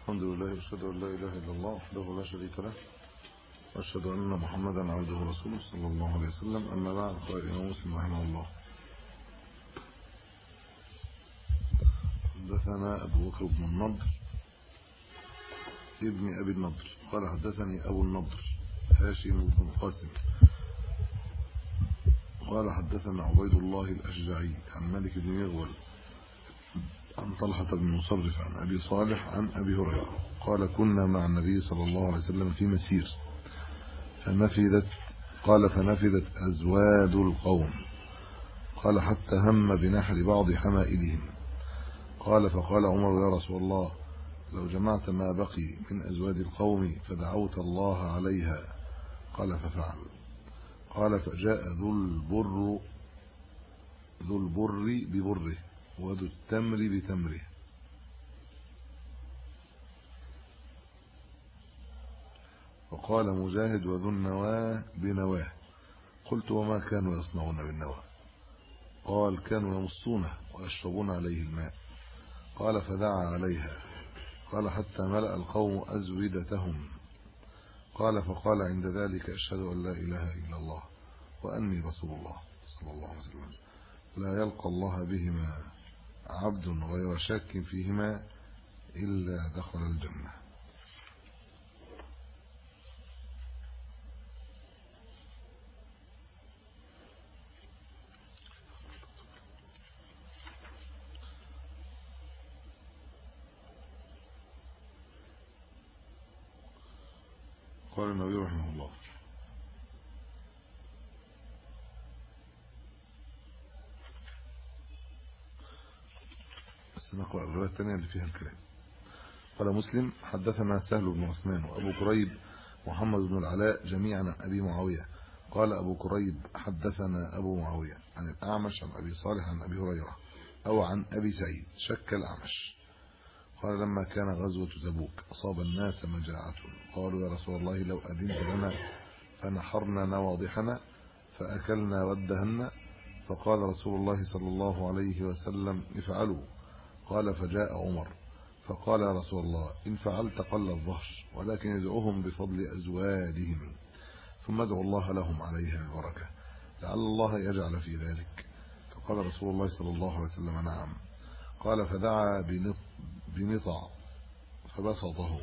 الحمد لله واشهد ان لا اله الا الله وحده لا شريك له واشهد ان محمدا عبده ورسوله صلى الله عليه وسلم. اما بعد، قال الامام مسلم رحمه الله: حدثنا ابو بكر بن النضر ابن ابي النضر قال حدثني ابو النضر هاشم بن القاسم قال حدثنا عبيد الله الاشجعي عن مالك بن مغول عن طلحة بن مصرف عن أبي صالح عن أبي هريرة قال: كنا مع النبي صلى الله عليه وسلم في مسير فنفذت أزواد القوم. قال: حتى هم بنحر بعض حمائلهم. قال: فقال عمر: يا رسول الله، لو جمعت ما بقي من أزواد القوم فدعوت الله عليها. قال: ففعل. قال: فجاء ذو البر ببره وذو التمر بتمره. وقال مجاهد: وذو النواه بنواه. قلت: وما كانوا يصنعون بالنواه؟ قال: كانوا يمصونه ويشربون عليه الماء. قال: فدعا عليها. قال: حتى ملأ القوم أزودتهم. قال: فقال عند ذلك: أشهد أن لا إله إلا الله وأني رسول الله صلى الله عليه وسلم. لا يلقى الله بهما عبد غير شاك فيهما إلا دخل الجنة. قال النبي رحمه الله: نقرأ الرواية الثانية اللي فيها الكلام. قال مسلم: حدثنا سهل بن عثمان وأبو كريب محمد بن العلاء جميعا عن أبي معاوية. قال أبو كريب: حدثنا أبو معاوية عن الأعمش عن أبي صالح عن أبي هريرة أو عن أبي سعيد، شك الأعمش. قال: لما كان غزوة تبوك أصاب الناس مجاعة، قالوا: يا رسول الله، لو أذنت لنا فنحرنا نواضحنا فأكلنا ودهنا. فقال رسول الله صلى الله عليه وسلم: افعلوا. قال: فجاء عمر فقال: يا رسول الله، إن فعلت قل الظهر، ولكن ادعوهم بفضل أزوادهم، ثم ادعوا الله لهم عليها البركة، لعل الله يجعل في ذلك. فقال رسول الله صلى الله عليه وسلم: نعم. قال: فدعا بنطع فبسطه،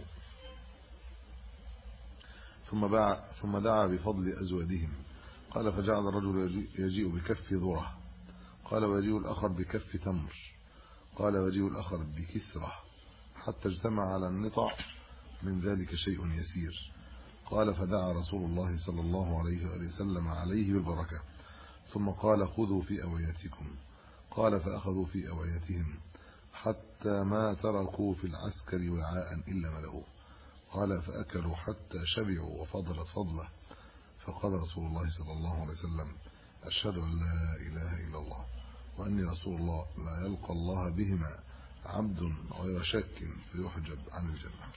ثم دعا بفضل أزوادهم. قال: فجعل الرجل يجيء بكف ذرة، قال: ويجيء الآخر بكف تمر، قال: ويجيء الآخر بكسرة، حتى اجتمع على النطع من ذلك شيء يسير. قال: فدعا رسول الله صلى الله عليه وآله وسلم عليه بالبركة، ثم قال: خذوا في أوعيتكم. قال: فأخذوا في أوعيتهم حتى ما تركوا في العسكر وعاء إلا ملؤوه. قال: فأكلوا حتى شبعوا وفضلت فضله. فقال رسول الله صلى الله عليه وسلم: أشهد أن لا إله إلا الله وأني رسول الله، لا يلقى الله بهما عبد غير شك فيحجب عن الجنة.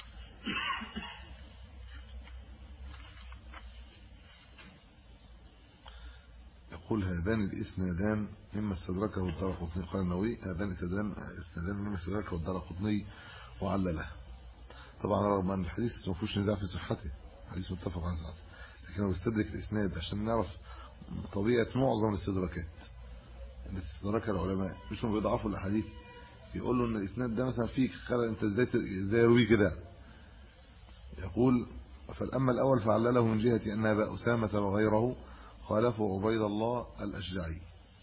يقول: هذان الإسنادان مما استدركه الدارقطني. قال النووي: هذان الإسنادان مما استدركه الدارقطني وعلله. طبعا رغم أن الحديث ما فيهوش نزاع في صحته، الحديث متفق على صحته، لكن هو بيستدرك الإسناد عشان نعرف طبيعة معظم الاستدراكات اللي استدركها العلماء. مش هم بيضعفوا الأحاديث، يقولوا ان الاسناد ده مثلا فيك خلل، انت ازاي يروي كده. يقول: فالاما الاول فعلله من جهه ان ابا اسامه وغيره خالفوا عبيد الله الاشجعي،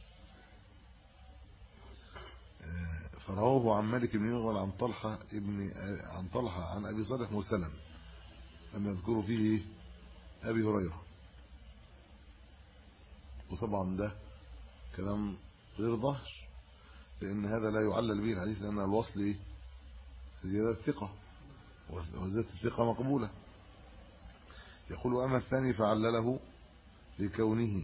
فرواه عن مالك بن مغول عن طلحه عن ابي صالح مرسلا، لم يذكروا فيه ابي هريره. وطبعا ده كلام غير ظاهر، لان هذا لا يعلل به الحديث، لان الوصل زياده ثقه، وزياده الثقه مقبوله. يقول: واما الثاني فعلله لكونه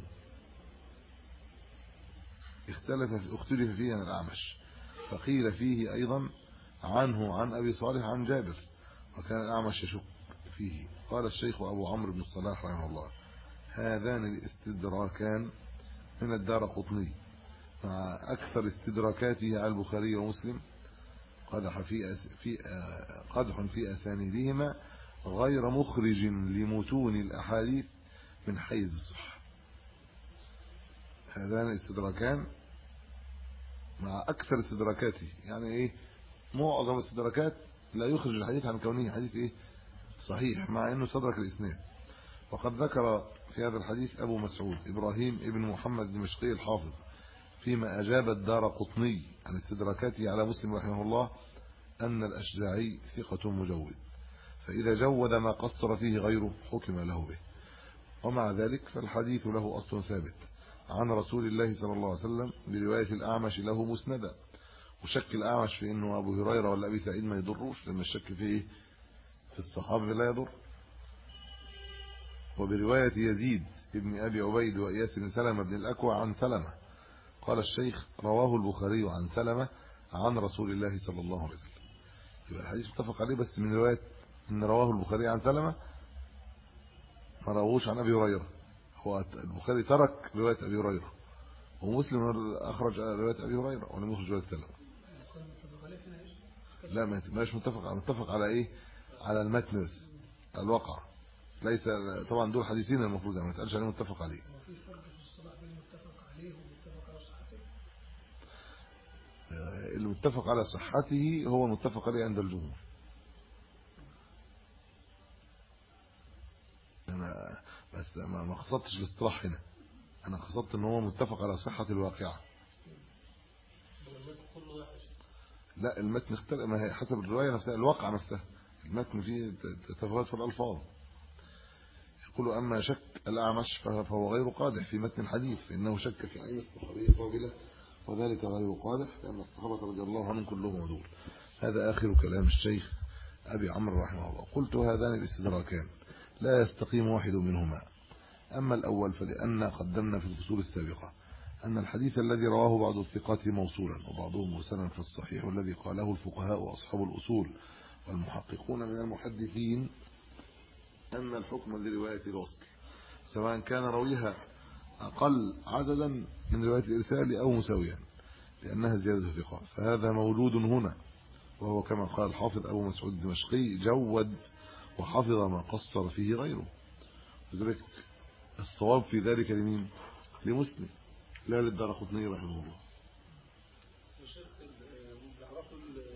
اختلف فيه عن الأعمش، فقيل فيه أيضا عنه عن أبي صالح عن جابر، وكان الأعمش يشك فيه. قال الشيخ أبو عمرو بن الصلاح رحمه الله: هذان الاستدراكان من الدارقطني مع أكثر استدراكاته على البخاري ومسلم. قدح في أسانيدهما غير مخرج لمتون الأحاديث من حيز الصحة. هذان الاستدراكان مع أكثر استدراكاته، يعني إيه؟ معظم الاستدراكات لا يخرج الحديث عن كونه حديث إيه؟ صحيح، مع أنه استدرك الإسناد. وقد ذكر في هذا الحديث أبو مسعود إبراهيم ابن محمد الدمشقي الحافظ فيما أجاب الدارقطني عن استدراكاته على مسلم رحمه الله أن الأشجعي ثقة مجود، فإذا جود ما قصر فيه غيره حكم له به. ومع ذلك فالحديث له أصل ثابت عن رسول الله صلى الله عليه وسلم برواية الأعمش له مسندا، وشك الأعمش في أنه أبو هريرة ولا أبي سعيد ما يضروش، لأن الشك فيه في الصحابة لا يضر. وبرواية يزيد ابن أبي عبيد وإياس بن سلمة بن الأكوع عن سلمة، قال الشيخ رواه البخاري عن سلمة عن رسول الله صلى الله عليه وسلم. يبقى الحديث متفق عليه، بس من رواية ان رواه البخاري عن سلمة ما رووش عن أبي هريرة. هو البخاري ترك رواية أبي هريرة، ومسلم أخرج رواية أبي هريرة ولم يخرج رواية سلمة. لا مش متفق على إيه؟ على المتن بس، الواقع ليس. طبعا دول حديثين المفروض ما يتقالش عليه متفق عليه. في فرق في الصلاح بين المتفق عليه والمتفق على صحته. المتفق على صحته هو المتفق عليه عند الجمهور. انا بس ما قصدتش الاصطلاح هنا، انا قصدت ان هو متفق على صحة الواقعة. لا المتن اختلف، ما هي حسب الرواية نفسها، الواقع نفسها، المتن فيه تفاوت في الألفاظ. يقول أما شك الأعمش فهو غير قادح في متن الحديث، فإنه شك في عين الصحابية قابلة، وذلك غير قادح لأن الصحابة رضي الله عنهم كلهم عدول. هذا آخر كلام الشيخ أبي عمرو رحمه الله. قلت هذان الاستدراكان لا يستقيم واحد منهما. أما الأول فلأن قدمنا في الفصول السابقة أن الحديث الذي رواه بعض الثقات موصولا وبعضهم مرسلا في الصحيح، والذي قاله الفقهاء وأصحاب الأصول والمحققون من المحدثين أن الحكم لرواية الوصل سواء كان رويها أقل عددا من رواية الإرسال أو مساويا لأنها زيادة ثقة، فهذا موجود هنا، وهو كما قال الحافظ أبو مسعود الدمشقي جود وحفظ ما قصر فيه غيره. لذلك الصواب في ذلك لمين؟ لمسلم لا للدارقطني رحمه الله. بيعرفوا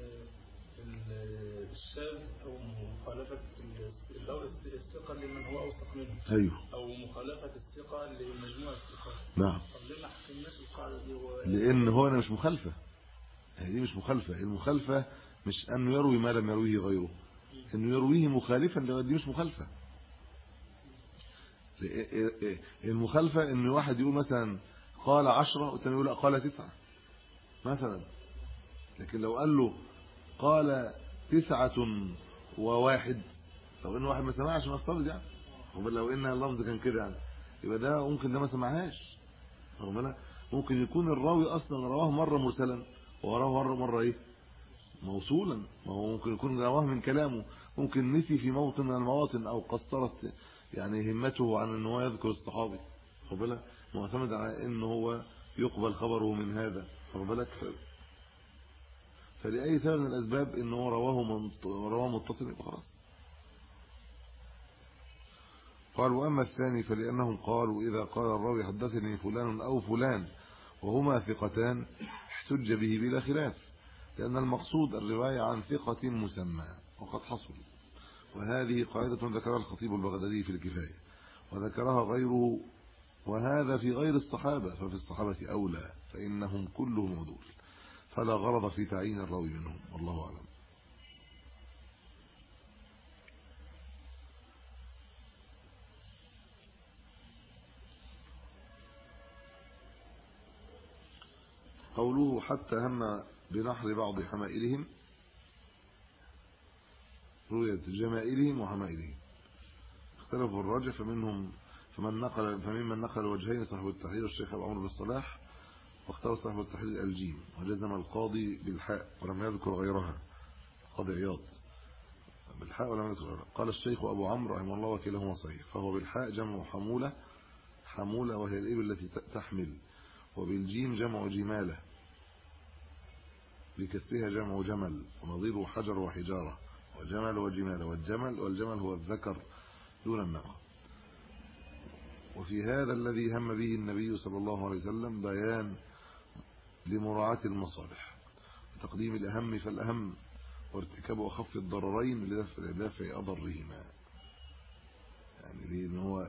الشاذ او مخالفه الثقه لمن هو اوثق منه. ايوه. او مخالفه الثقه لمجموع الثقات. نعم. طب ليه ما حكمناش القاعده دي؟ لان هو انا مش مخالفه، هذه مش مخالفه. المخالفه مش انه يروي ما لم يرويه غيره، انه يرويه مخالفا دي مش مخالفه. المخالفه ان واحد يقول مثلا قال 10 والثاني يقول لا قال 9 مثلا، لكن لو قال له قال 9 و1، لو ان واحد ما سمعش نفترض يعني، لو ان اللفظ كان كده يعني يبقى ده ممكن ده ما سمعهاش. ممكن يكون الراوي اصلا رواه مره مرسلا ورواه مره ايه موصولا، ما هو ممكن يكون رواه من كلامه، ممكن نسي في موطن من المواطن او قصرت يعني همته عن ان هو يذكر الصحابي، خد بالك، معتمد على ان هو يقبل خبره من هذا، خد بالك. فلأي سبب من الاسباب ان هو رواه متصل يبقى خلاص. قال واما الثاني فلانهم قالوا اذا قال الراوي حدثني فلان او فلان وهما ثقتان احتج به بلا خلاف، لان المقصود الروايه عن ثقه مسمى وقد حصل. وهذه قاعده ذكرها الخطيب البغدادي في الكفايه، وذكرها غيره، وهذا في غير الصحابه، ففي الصحابه اولى فانهم كلهم عدول، فلا غرض في تعيين الراوي منهم، والله اعلم. قوله حتى هم بنحر بعض حمائلهم، رؤية جمائلهم وحمائلهم، اختلفوا الراجح فممن نقل الوجهين صاحب التحرير والشيخ ابو عمرو بن الصلاح، واختار صاحب التحرير الجيم، وجزم القاضي بالحاء ولم يذكر غيرها، قاضي عياض بالحاء ولم يذكر غيرها. قال الشيخ ابو عمرو رحمه الله وكلاهما صحيح، فهو بالحاء جمع حمولة وهي الإبل التي تحمل، وبالجيم جمع جمالة بكسرها جمع جمل ونظيره حجر وحجارة وجمل وجمال والجمل هو الذكر دون الناقة. وفي هذا الذي هم به النبي صلى الله عليه وسلم بيان لمراعاة المصالح وتقديم الأهم فالأهم وارتكاب أخف الضررين لدفع أضرهما. يعني لأن هو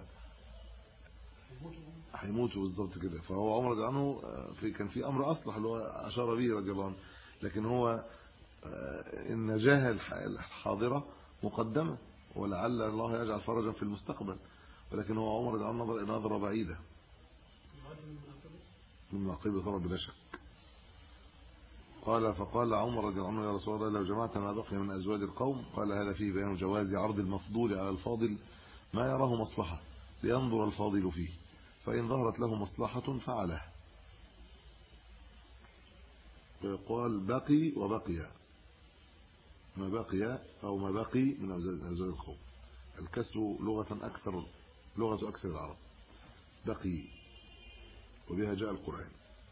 هيموتوا بالظبط كده. فهو عمر رضي الله عنه كان في أمر أصلح اللي هو أشار به رضي الله عنه، لكن هو النجاة الحاضرة مقدمة ولعل الله يجعل فرجا في المستقبل، ولكن هو عمر رضي الله عنه نظرة بعيدة من معقبة طبعا بلا شك. فقال عمر رضي الله عنه يا رسول الله لو جمعت ما بقي من أزواج القوم، قال هذا فيه بيان جواز عرض المفضول على الفاضل ما يراه مصلحة لينظر الفاضل فيه، فإن ظهرت له مصلحة فعله. فيقال بقي وبقي، ما بقي أو ما بقي من أزواج القوم. الكسر لغة أكثر العرب بقي، وبها جاء القرآن.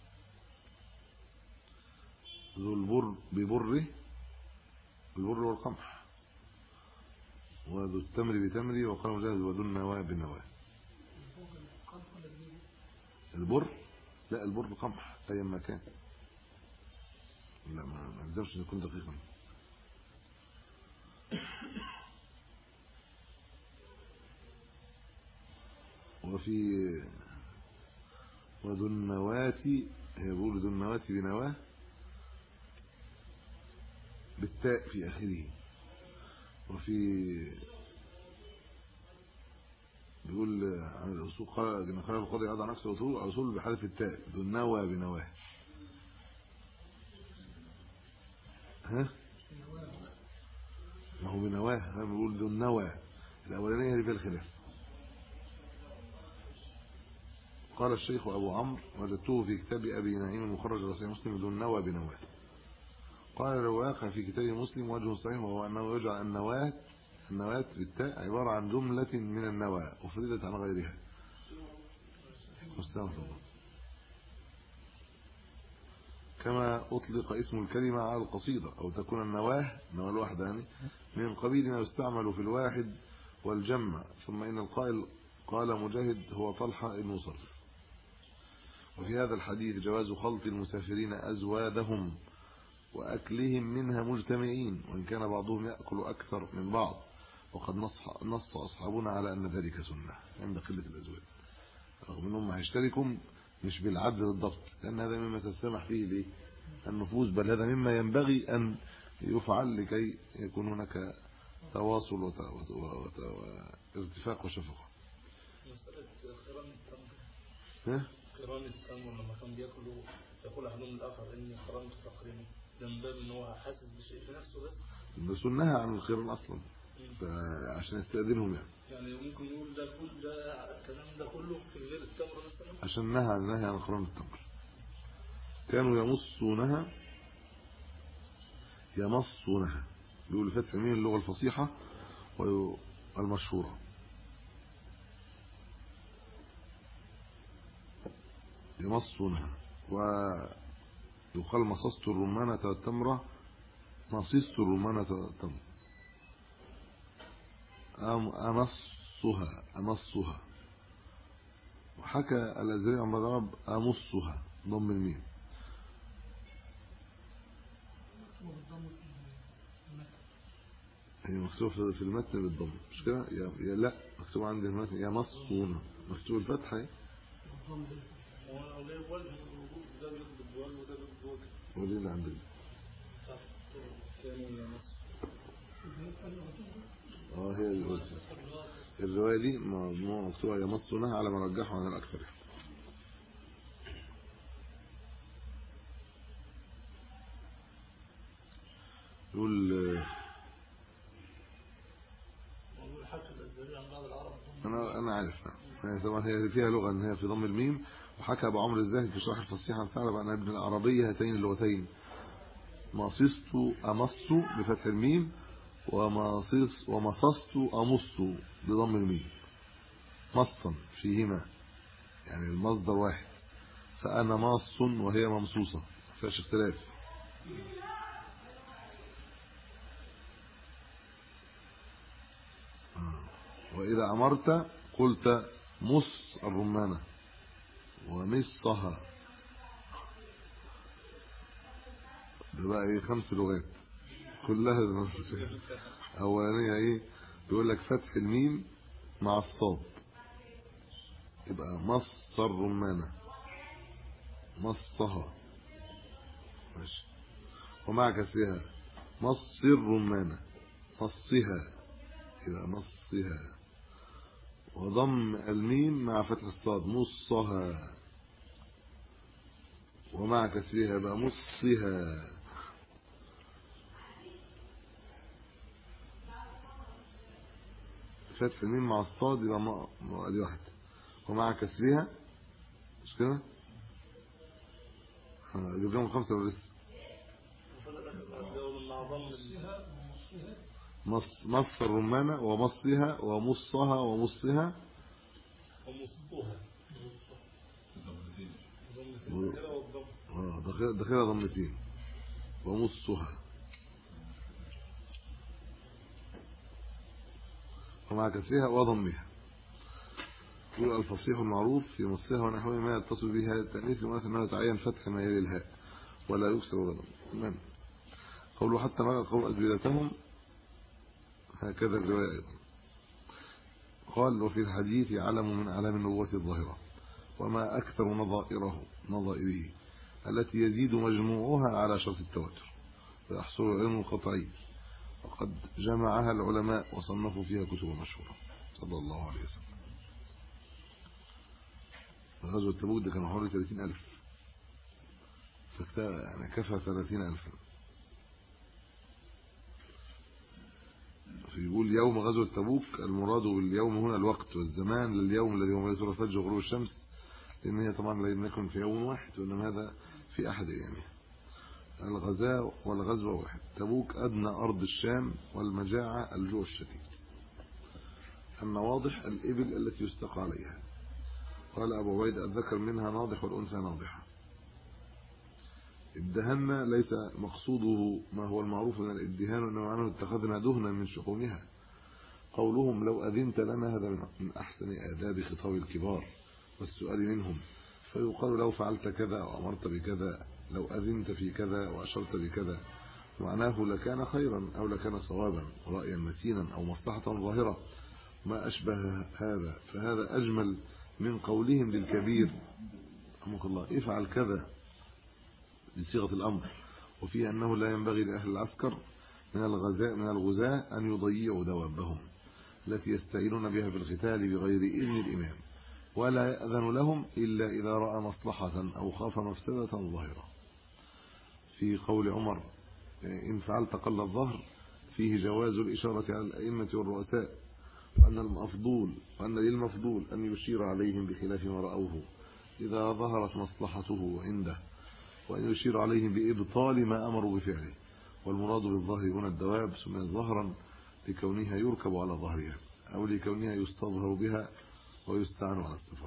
ذو البر ببره، البر والقمح، وذو التمر بتمره، وقال مجاهد وذو النواه بنواه. البر لا، البر قمح اي مكان، لا ما اقدرش نكون دقيقا. وفي وذو النواه، هي بيقول ذو النواه بنواه بالتاء في اخره. وفي بيقول عن الاصول قال ان خلال القاضي يضع نفس الاصول بحذف التاء، ذو النوى بنواه. ها ما هو بنواه، هم بيقول ذو النوى الاولانيه اللي فيها الخلاف. قال الشيخ ابو عمرو وجدته في كتاب ابي نعيم المخرج على صحيح مسلم ذو النوى بنواه. قال الواقع في كتاب مسلم وجه صحيح وهو انه يجعل النواه بالتاء عباره عن جمله من النوى افردت عن غيرها. كما اطلق اسم الكلمه على القصيده او تكون النواه الواحده يعني من قبيل ما يستعمل في الواحد والجمع. ثم ان القائل قال مجاهد هو طلحه بن مصرف. وفي هذا الحديث جواز خلط المسافرين ازوادهم واكلهم منها مجتمعين، وان كان بعضهم ياكل اكثر من بعض، وقد نص اصحابنا على ان ذلك سنه عند قله الازواج، رغم انهم هيشتركوا مش بالعدل بالضبط، لان هذا مما تسمح فيه النفوس، بل هذا مما ينبغي ان يفعل لكي يكون هناك تواصل وارتفاق وشفقه. مساله قران التمر، قران التمر لما كان يقول احدهم الاخر اني قرنت تقريبا من باب ان هو حاسس بشيء في نفسه بس سنها عن القران اصلا عشان يستأذنهم يعني ممكن نقول ده الكلام ده كله في غير التمر مثلا عشان نهى عن قران التمر. كانوا يمصونها بيقول فتح مين اللغه الفصيحه والمشهوره. يمصونها، ويقال مصصت الرمانه والتمره، مصصت الرمانه والتمر، امصها. وحكى الازري عن مضرب امصها ضم الميم. هي مكتوبه في المتن بالضم مش كده؟ يا لا، مكتوب عندي المتن يمصون، مكتوب الفتحه اهي. ودي اللي عندنا هي الروايه دي مكتوبه يمصونها على ما رجحه عن الاكثر. يقول انا عارف طبعا هي فيها لغه ان هي في ضم الميم. وحكى ابو عمرو الزاهد في شرح الفصيح عن ثعلب عن ابن العربيه هاتين اللغتين، مصصت امص بفتح الميم، ومصصت امص بضم الميم، مصا فيهما يعني المصدر واحد، فانا ماص وهي ممصوصه ما فيهاش اختلاف. وإذا أمرت قلت مص الرمانة ومصها. ده بقى ايه 5 لغات كلها اولانيه ايه بيقول لك فتح الميم مع الصاد يبقى مص الرمانة مصها ماشي، ومع كسرها مص الرمانة مصها يبقى مصها، وضم الميم مع فتح الصاد مصها، ومع كسرها يبقى مصها. فتح الميم مع الصاد يبقى ادي واحده، ومع كسرها مش كده جبنا لهم 5 ولا لسه؟ مص الرمانة ومصها ومصها ومصها داخلها ضمتين ومصها، ومع كسرها وضمها. يقول الفصيح المعروف في مصها ونحوه ما يتصل به هذا التأنيث لمعنى أنه يتعين فتح ما يلي الهاء ولا يكسر ولا ضم. تمام. قوله حتى ما قول أجوبتهم هكذا الرواية أيضا. قال وفي الحديث علم من أعلام النبوة الظاهرة وما أكثر نظائره التي يزيد مجموعها على شرط التواتر ويحصل العلم القطعي، وقد جمعها العلماء وصنفوا فيها كتب مشهورة. صلى الله عليه وسلم. غزوة تبوك ده كانوا حوالي 30,000 فكتاب يعني كفى 30,000. فيقول يوم غزوة تبوك المراد باليوم هنا الوقت والزمان لليوم الذي هو يسر الفجر وغروب الشمس، لأن هي طبعا لم يكن في يوم واحد وإنما هذا في أحد أيامها. الغزاء والغزوة واحد. تبوك أدنى أرض الشام والمجاعة الجوع الشديد. النواضح الإبل التي يستقى عليها. قال أبو عبيد الذكر منها ناضح والأنثى ناضحة. الدهن ليس مقصوده ما هو المعروف من الادهان وإنما عنه اتخذنا دهنا من شحومها. قولهم لو أذنت لنا هذا من أحسن آداب خطاب الكبار والسؤال منهم، فيقال لو فعلت كذا وأمرت بكذا، لو أذنت في كذا وأشرت بكذا، معناه لكان خيرا أو لكان صوابا رأيا متينا أو مصلحة ظاهرة ما أشبه هذا، فهذا أجمل من قولهم للكبير رحمك الله افعل كذا بصيغة الأمر، وفيه أنه لا ينبغي لأهل العسكر من الغزاة أن يضيعوا دوابهم التي يستعينون بها في القتال بغير إذن الإمام، ولا يأذن لهم إلا إذا رأى مصلحة أو خاف مفسدة ظاهرة. في قول عمر إن فعلت قل الظهر فيه جواز الإشارة على الأئمة والرؤساء، وأن للمفضول أن يشير عليهم بخلاف ما رأوه إذا ظهرت مصلحته عنده، وأن يشير عليهم بإبطال ما أمروا بفعله. والمراد بالظهر هنا الدواب سميت ظهرا لكونها يركب على ظهرها أو لكونها يستظهر بها ويستعان على السفر.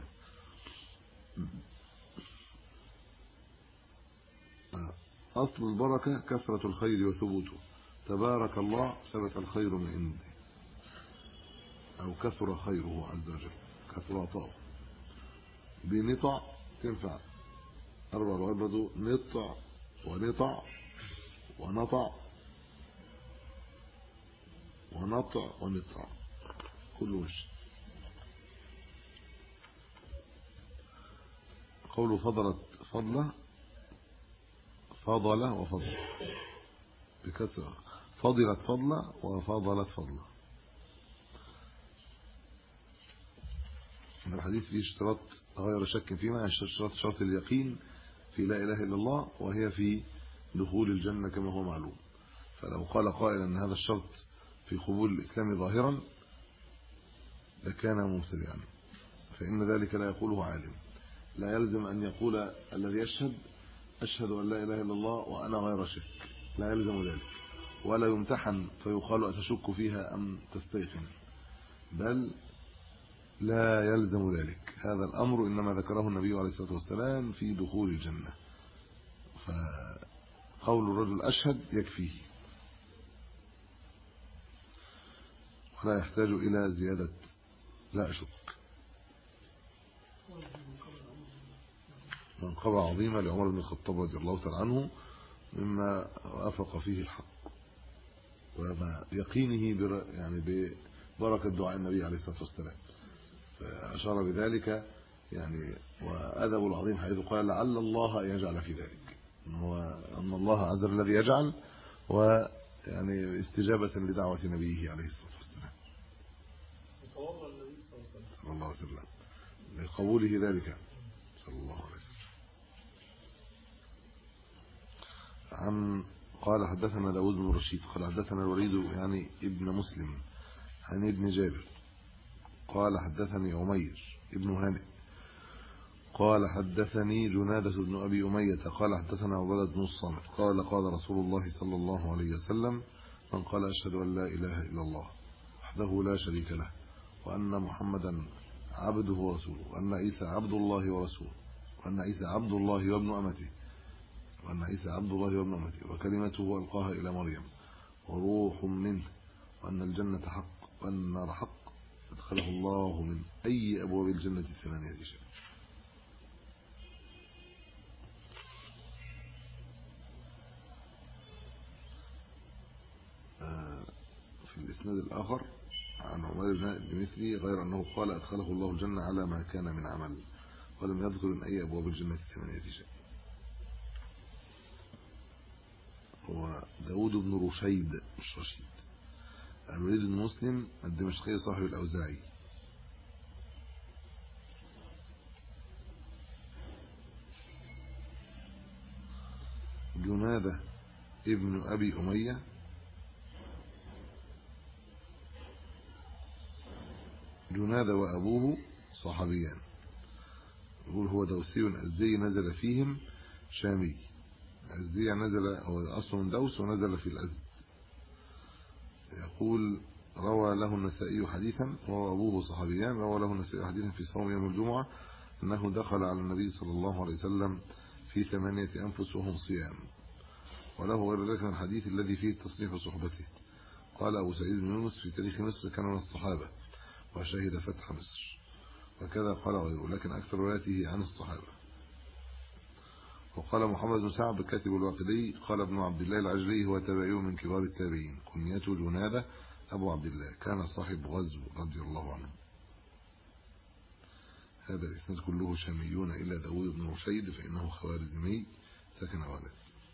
أصل البركة كثرة الخير وثبوته. تبارك الله ثبت الخير من عنده أو كثر خيره عز وجل كثر عطاؤه. بنطع تنفع 4 لغات برضو، نطع ونطع ونطع ونطع ونطع كل وش. قوله فضلت فضله فضله وفضله بكسرة، فضلت فضله وفضلت فضله. الحديث فيه اشتراط غير شك فيما شرط اليقين في لا إله إلا الله، وهي في دخول الجنة كما هو معلوم. فلو قال قائل أن هذا الشرط في قبول الإسلام ظاهرا لكان مبتدعا، فإن ذلك لا يقوله عالم. لا يلزم أن يقول الذي أشهد أن لا إله إلا الله وأنا غير شك، لا يلزم ذلك، ولا يمتحن فيقال أتشك فيها أم تستيقن، بل لا يلزم ذلك. هذا الأمر إنما ذكره النبي عليه الصلاة والسلام في دخول الجنة، قول الرجل أشهد يكفيه ولا يحتاج إلى زيادة لا أشك. منقبة عظيمة لعمر بن الخطاب رضي الله تعالى عنه مما وافق فيه الحق وما يقينه يعني ببركة دعاء النبي عليه الصلاة والسلام، فأشار بذلك يعني. وأدب العظيم حيث قال لعل الله أن يجعل في ذلك، أن الله عز وجل الذي يجعل، ويعني استجابة لدعوة نبيه عليه الصلاة والسلام صلى الله عليه وسلم لقبوله ذلك صلى الله عليه وسلم. قال حدثنا داود بن رشيد قال حدثنا الوليد يعني ابن مسلم عن ابن جابر قال حدثني عمير ابن هانئ قال حدثني جنادة بن أبي أمية قال حدثنا عبادة بن الصامت قال قال رسول الله صلى الله عليه وسلم من قال أشهد أن لا إله إلا الله وحده لا شريك له وأن محمدا عبده ورسوله وأن عيسى عبد الله ورسوله وأن عيسى عبد الله وابن أمته وكلمته ألقاها إلى مريم وروح منه وأن الجنة حق وأن النار حق أدخله الله من أي أبواب الجنة الثمانية شاء. في الإسناد الآخر عن عمير بمثله غير أنه قال أدخله الله الجنة على ما كان من عمل ولم يذكر من أي أبواب الجنة الثمانية شاء. هو داود بن رشيد مش رشيد. الوليد بن مسلم الدمشقي صاحب الأوزاعي جنادة ابن أبي أمية جنادة وأبوه صحابيان. يقول هو دوسي أزدي نزل فيهم شامي. أزدي نزل هو أصل من دوس ونزل في الأزد. يقول روى له النسائي حديثا وهو أبوه صحابيان روى له النسائي حديثا في صوم يوم الجمعة أنه دخل على النبي صلى الله عليه وسلم في 8 أنفس وهم صيام. وله غير ذلك من الحديث الذي فيه تصنيف صحبته. قال أبو سعيد بن يونس في تاريخ مصر كان من الصحابة وشهد فتح مصر وكذا قال غيره لكن أكثر رواياته عن الصحابة. وقال محمد بن سعد كاتب الواقدي قال ابن عبد الله العجلي هو تابعي من كبار التابعين كنيته جنادة أبو عبد الله كان صاحب غزو رضي الله عنه. هذا الإسناد كله شاميون إلا داود بن رشيد فإنه خوارزمي سكن بغداد.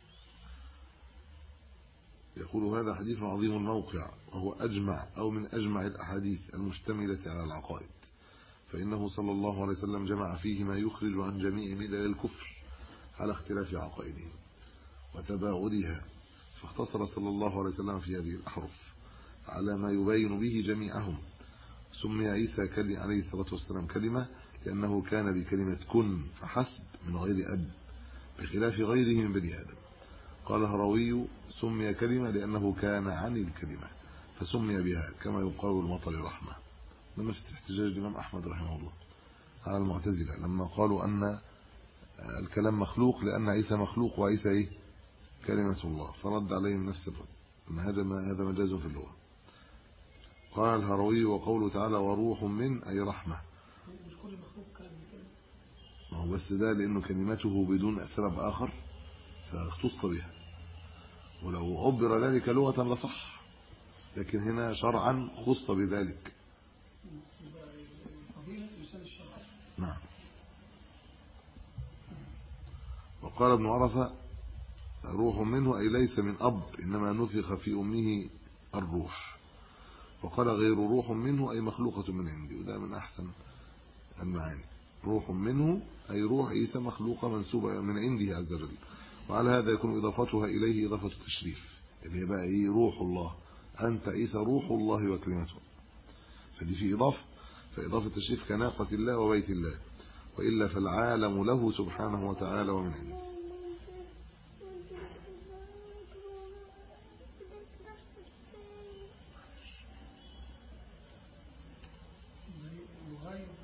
يقول هذا حديث عظيم الموقع وهو أجمع أو من أجمع الأحاديث المشتملة على العقائد فإنه صلى الله عليه وسلم جمع فيه ما يخرج عن جميع ملل الكفر على اختلاف عقائدهم وتباعدها فاختصر صلى الله عليه وسلم في هذه الأحرف على ما يبين به جميعهم. سمي عيسى عليه الصلاة والسلام كلمة لأنه كان بكلمة كن فحسب من غير أب بخلاف غيره من بني آدم. قال هروي سمي كلمة لأنه كان عن الكلمة فسمي بها كما يقال المطر رحمة. ده نفس احتجاج الإمام أحمد رحمه الله على المعتزلة لما قالوا أن الكلام مخلوق لأن عيسى مخلوق وعيسى إيه كلمة الله فرد عليهم نفس الرد أن هذا مجاز في اللغة. قال الهروي وقوله تعالى وروح من أي رحمة مش كل مخلوق كلام كده ما هو بس ده لأنه كلمته بدون سبب آخر فاختص بها ولو عبر ذلك لغة لصح لكن هنا شرعا خص بذلك. نعم. وقال ابن عرفة روح منه أي ليس من أب إنما نفخ في أمه الروح. وقال غير روح منه أي مخلوقة من عندي وده من أحسن المعاني. روح منه أي روح عيسى مخلوقة منسوبة من عنده عز وجل وعلى هذا يكون إضافتها إليه إضافة تشريف اللي هي بقى إيه روح الله أنت عيسى روح الله وكلمته فدي في إضافة فإضافة التشريف كناقة الله وبيت الله وإلا فالعالم له سبحانه وتعالى ومن عنده.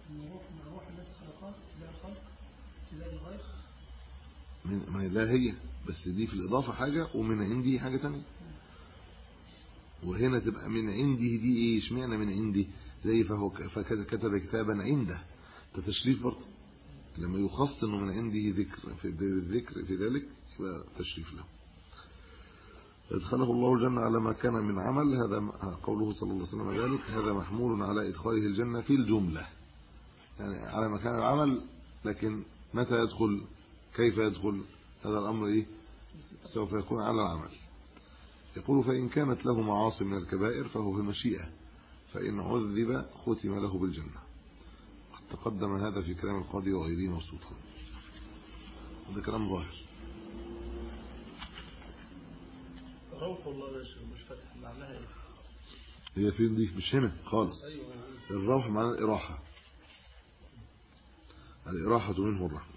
ما لا هي بس دي في الإضافة حاجة ومن عندي حاجة تانية. وهنا تبقى من عندي دي ايه؟ اشمعنى من عندي؟ زي فهو كتب كتابا عنده، ده تشريف برضه. لما يخص انه من عندي ذكر في ذلك يبقى تشريف له. ادخله الله الجنة على ما كان من عمل، هذا قوله صلى الله عليه وسلم ذلك، هذا محمول على إدخاله الجنة في الجملة، يعني على مكان العمل، لكن متى يدخل كيف يدخل هذا الأمر ايه سوف يكون على العمل. يقول فإن كانت له معاصي من الكبائر فهو في المشيئة، فإن عذب ختم له بالجنة. قد تقدم هذا في كلام القاضي وغيره مبسوطا. هذا كلام ظاهر. روح والله يا شيخ مش فاتح معناها ايه؟ هي فين دي؟ مش هنا خالص. ايوه الروح معناه الإراحة، الإراحة منه الرحمة.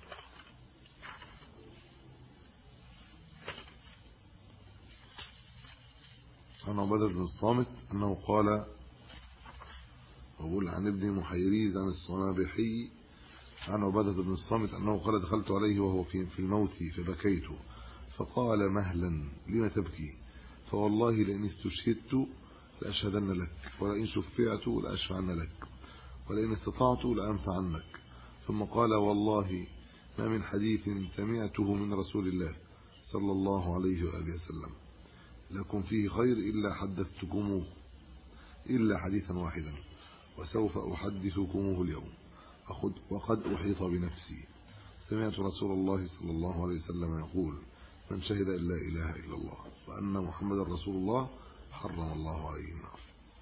عن عبادة بن الصامت أنه قال، وقول عن ابن محيريز عن الصنابحي عن عبادة بن الصامت أنه قال دخلت عليه وهو في الموت فبكيت، فقال مهلا لما تبكي؟ فوالله لئن استشهدت لأشهدن لك، ولئن شفعت لأشفعن لك، ولئن استطعت لأنفعنك. ثم قال والله ما من حديث سمعته من رسول الله صلى الله عليه وآله وسلم لكم فيه خير إلا حدثتكموه إلا حديثا واحدا، وسوف أحدثكموه اليوم وقد أحيط بنفسي. سمعت رسول الله صلى الله عليه وسلم يقول من شهد أن لا إله إلا الله وأن محمد رسول الله حرم الله عليه النار.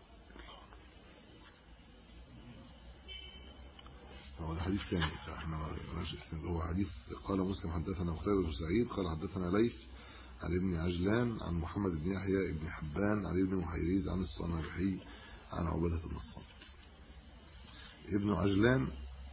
هو ده حديث ثاني، هو حديث قال مسلم حدثنا قتيبة بن سعيد قال حدثنا ليث عن ابن عجلان عن محمد بن يحيى ابن حبان عن ابن محيريز عن الصنابحي عن عبادة بن الصامت. ابن عجلان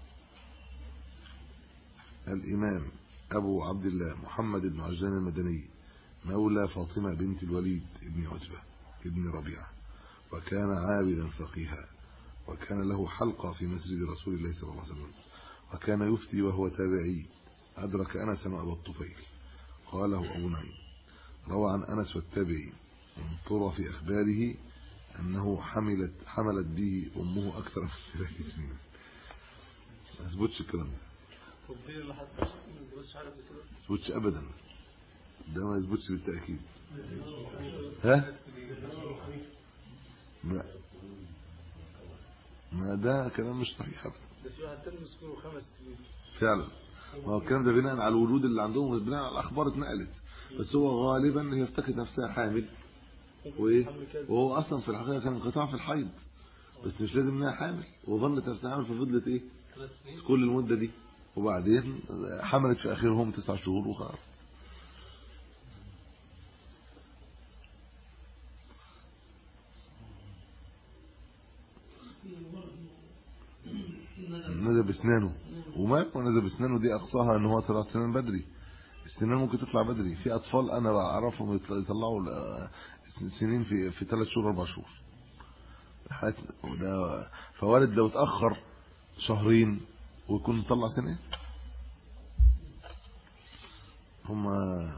الإمام أبو عبد الله محمد بن عجلان المدني مولى فاطمة بنت الوليد ابن عتبة ابن ربيعة، وكان عابدا فقيها، وكان له حلقة في مسجد رسول الله صلى الله عليه وسلم، وكان يفتي وهو تابعي، أدرك أنسا وأبا الطفيل. قاله أبو نعيم روى عن أنس والتابعي وانطر في أخباره أنه حملت به أمه أكثر من 3 سنين. ما أثبتش الكلام ده، ما أثبتش أبدا، ده ما يثبتش بالتأكيد. ها؟ لا، ما ده كلام مش صحيح أبدا. ده في واحد تاني مسكوه 5 سنين فعلا. ما هو الكلام ده بناء على الوجود اللي عندهم وبناء على الأخبار اتنقلت، بس هو غالبا هي افتكرت نفسها حامل، وهو اصلا في الحقيقه كان انقطاع في الحيض، بس مش لازم انها حامل، وظنت نفسها حامل ففضلت ايه 3 سنين كل المده دي، وبعدين حملت في اخرهم 9 شهور وخلاص. نزل بسنانه ومات، ونزل بسنانه دي اقصاها ان هو 3 سنين بدري. السنان ممكن تطلع بدري، في اطفال انا بعرفهم يطلعوا سنين في 3 شهور 4 شهور. ده فوالد لو اتاخر 2 شهر ويكون طلع سنين. هم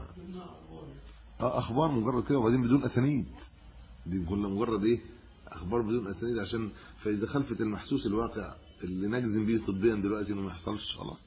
اخبار مجرد كده، وبعدين بدون اسانيد، دي كلها مجرد ايه اخبار بدون اسانيد، عشان فاذا خلفت المحسوس الواقع اللي نجزم بيه طبيا دلوقتي انه ما يحصلش خلاص.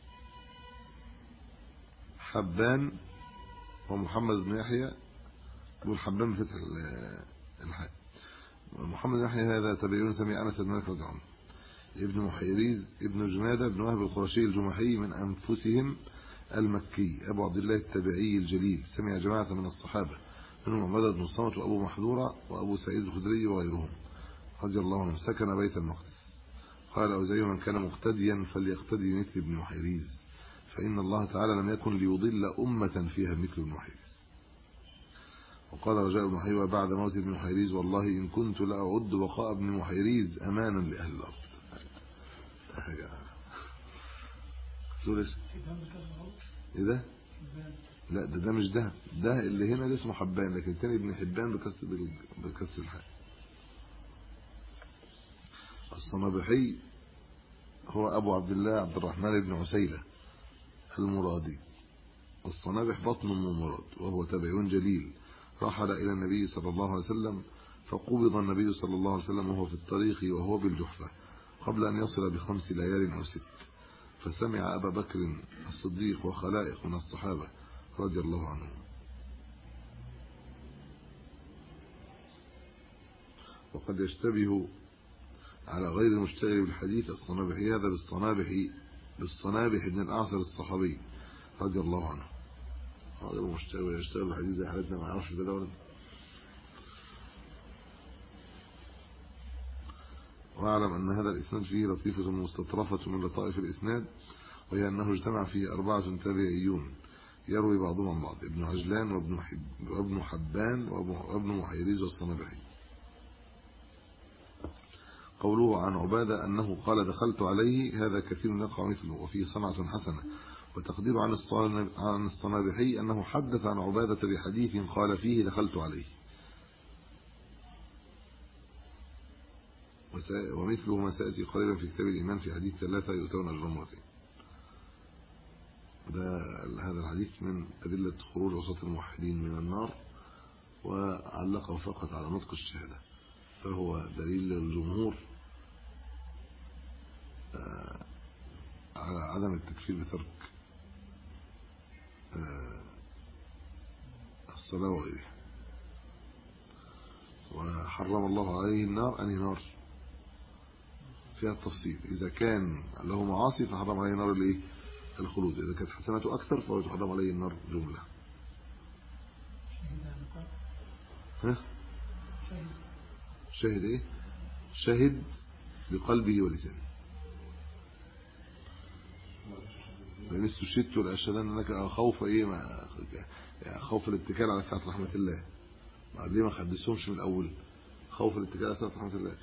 حبان ومحمد بن يحيى، والحبان بفتح الحاء. محمد بن يحيى هذا تابعي سمع انس بن مالك رضي الله عنه. ابن محيريز ابن جنادة بن وهب القرشي الجمحي من انفسهم المكي، ابو عبد الله التابعي الجليل، سمع جماعه من الصحابه منهم عبادة بن الصامت وابو محذورة وابو سعيد الخدري وغيرهم رضي الله عنهم. سكن بيت المقدس. قال أوزعي من كان مقتديا فليقتدي مثل ابن محيريز، فإن الله تعالى لم يكن ليضل أمة فيها مثل ابن محيريز. وقال رجاء بن حيوة بعد موت ابن محيريز والله إن كنت لأعد بقاء ابن محيريز أمانا لأهل الأرض. سوريش إيه ده؟ لا ده مش ده اللي هنا اسمه حبان، لكن الثاني ابن حبان بكسر الحاء. الصنابحي هو أبو عبد الله عبد الرحمن بن عسيلة المرادي، والصنابح بطن ومراد، وهو تابع جليل رحل إلى النبي صلى الله عليه وسلم، فقبض النبي صلى الله عليه وسلم وهو في الطريق وهو بالجحفة قبل أن يصل ب5 ليال أو 6، فسمع أبا بكر الصديق وخلائق من الصحابة رضي الله عنهم. وقد يشتبه على غير المشتغل بالحديث الصنابحي هذا بالصنابح بن الأعصر الصحابي رضي الله عنه. هذا المشتغل يشتغل بالحديث زي حالتنا ما يعرفش كده ولا. واعلم أن هذا الإسناد فيه لطيفة مستطرفة من لطائف الإسناد، وهي أنه اجتمع فيه 4 تابعيون يروي بعضهم عن بعض، ابن عجلان وابن حبان وابن محيريز والصنابحي. قوله عن عبادة أنه قال دخلت عليه هذا كثير يقع مثله وفيه صنعة حسنة، وتقدير عن الصنابحي أنه حدث عن عبادة بحديث قال فيه دخلت عليه، ومثله ما سيأتي قريبا في كتاب الإيمان في حديث 3 يؤتون أجرا مرتين. هذا الحديث من أدلة خروج عصاة الموحدين من النار، وعلقه فقط على نطق الشهادة، فهو دليل للجمهور على عدم التكفير بترك الصلاة وغيرها. وحرم الله عليه النار، أنهي نار فيها التفصيل، إذا كان له معاصي فحرم عليه نار الايه الخلود، إذا كانت حسناته أكثر فهو يحرم عليه النار جملة. شهد ايه؟ شهد بقلبه ولسانه، لأن استشهدت لأشهد أنك خوف ايه خوف الاتكال على سعة رحمة الله. ليه ما حدثهمش من الأول خوف الاتكال على سعة رحمة الله؟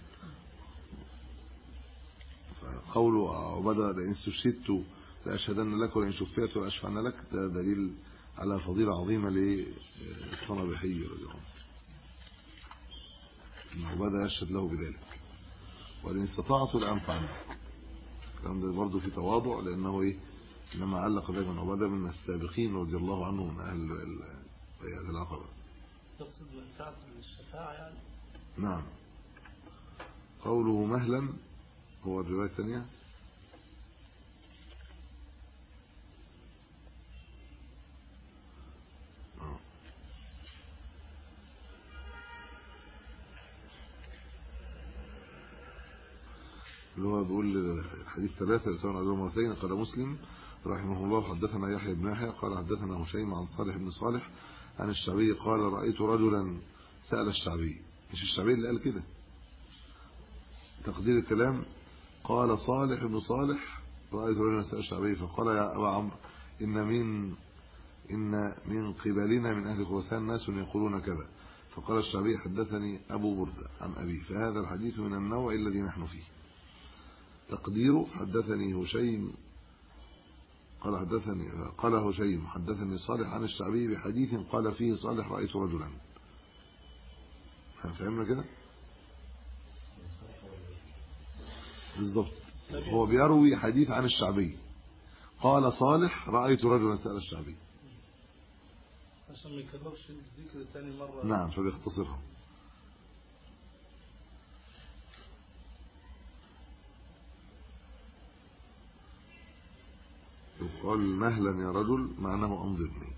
فقوله عبادة لئن استشهدت لأشهدن لك ولئن شفعت لأشفعن لك، ده دليل على فضيلة عظيمة للصنابحي رضي الله عنه، إن عبادة يشهد له بذلك. وإن استطعت لأنفعنك، الكلام ده برضه في تواضع، لأنه ايه إنما علق ذلك من عبادة من السابقين رضي الله عنهم من أهل بيعة العقبة. تقصد منفعة الشفاعة يعني؟ نعم. قوله مهلا هو الرواية الثانية اللي هو بيقول الحديث 3 يؤتون أجرا مرتين. قال مسلم رحمه الله حدثنا يحيى بن يحيى قال حدثنا هشيم عن صالح بن صالح عن الشعبي قال رأيت رجلا سأل الشعبي، مش الشعبي اللي قال كده، تقدير الكلام قال صالح بن صالح رأيت رجلا سأل الشعبي فقال يا أبا عمرو إن من قبلنا من أهل خراسان ناس يقولون كذا، فقال الشعبي حدثني أبو بردة عن أبي، فهذا الحديث من النوع الذي نحن فيه. تقديره حدثني هشيم قال هشيم حدثني صالح عن الشعبي بحديث قال فيه صالح رأيت رجلا. فهمنا كده بالضبط، هو بيروي حديث عن الشعبي قال صالح رأيت رجلا سأل الشعبي عشان ما يكررش الذكر ثاني مرة. نعم، فبيختصرها. يقال مهلا يا رجل معناه أنظرني.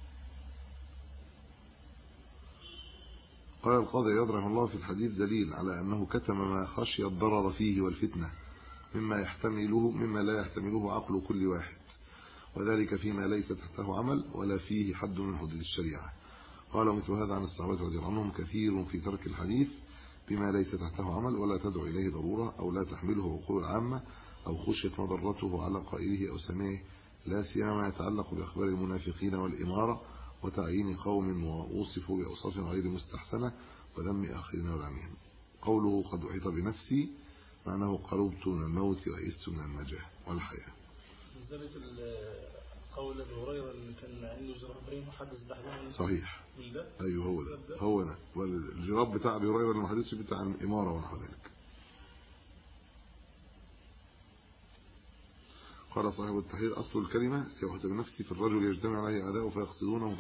قال القاضي عياض رحمه الله في الحديث دليل على أنه كتم ما خشي الضرر فيه والفتنة مما لا يحتمله عقل كل واحد، وذلك فيما ليس تحته عمل ولا فيه حد من حدود الشريعة. قال مثل هذا عن الصحابة رضي الله عنهم كثير في ترك الحديث بما ليس تحته عمل ولا تدعو إليه ضرورة أو لا تحمله عقول العامة أو خشيت مضرته على قائله أو سمعه، لا سيما ما يتعلق بأخبار المنافقين والإمارة وتعيين قوم ووصفوا بأوصاف غير مستحسنة وذم آخرين ولعنهم. قوله قد أحيط بنفسي معناه قربت من الموت وأيست من النجاة والحياة. نزلت قول ابي هريره اللي كان عنده جرابين وحدث بحدهم صحيح من ده. ايوه هو ده والجراب بتاع ابي هريره اللي ما حدثش بتاع الاماره ونحو ذلك. قال صاحب التحرير أصل الكلمة يحسب نفسي في الرجل يجتمع عليه أعداء فيقصدونه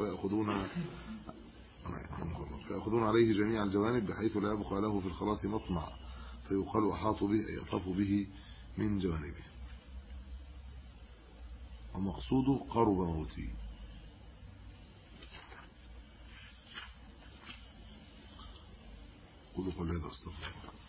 فيأخذون عليه جميع الجوانب بحيث لا يبقى له في الخلاص مطمع فيقال أحاط به أي يطاف به من جوانبه. ومقصوده قرب موتي. قولوا قل هذا استغفر الله.